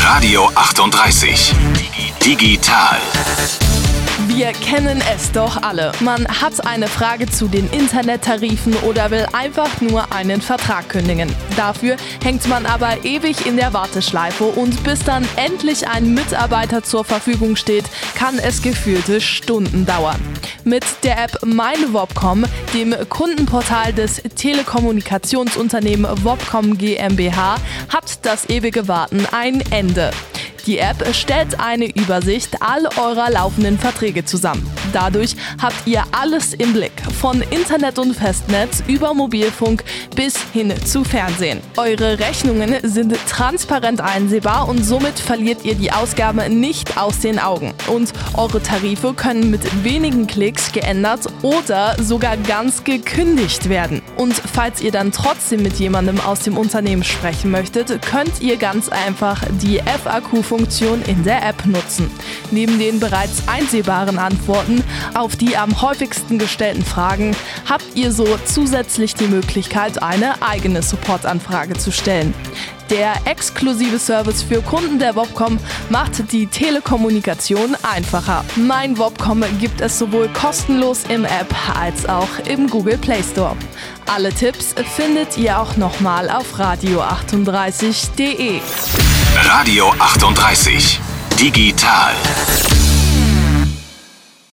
Radio 38. Digital. Wir kennen es doch alle. Man hat eine Frage zu den Internettarifen oder will einfach nur einen Vertrag kündigen. Dafür hängt man aber ewig in der Warteschleife und bis dann endlich ein Mitarbeiter zur Verfügung steht, kann es gefühlte Stunden dauern. Mit der App MeinWobCom, dem Kundenportal des Telekommunikationsunternehmen Wobcom GmbH, hat das ewige Warten ein Ende. Die App stellt eine Übersicht all eurer laufenden Verträge zusammen. Dadurch habt ihr alles im Blick, von Internet und Festnetz über Mobilfunk bis hin zu Fernsehen. Eure Rechnungen sind transparent einsehbar und somit verliert ihr die Ausgaben nicht aus den Augen. Und eure Tarife können mit wenigen Klicks geändert oder sogar ganz gekündigt werden. Und falls ihr dann trotzdem mit jemandem aus dem Unternehmen sprechen möchtet, könnt ihr ganz einfach die FAQ-Funktion in der App nutzen. Neben den bereits einsehbaren Antworten auf die am häufigsten gestellten Fragen habt ihr so zusätzlich die Möglichkeit, eine eigene Supportanfrage zu stellen. Der exklusive Service für Kunden der Wobcom macht die Telekommunikation einfacher. MeinWobCom gibt es sowohl kostenlos im App als auch im Google Play Store. Alle Tipps findet ihr auch nochmal auf radio38.de. Radio 38. Digital.